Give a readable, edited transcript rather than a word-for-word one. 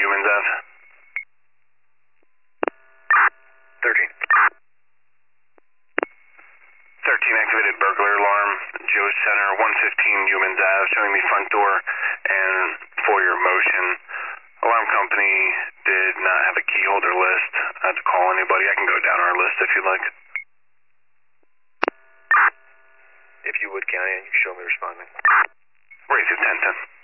Humans Ave. 13. 13 activated burglar alarm, Joe Center, 115 Humans Ave, showing me front door and foyer motion. Alarm company did not have a key holder list. I had to call anybody. I can go down our list if you'd like. If you would, County, you can show me responding. Raise it 1010.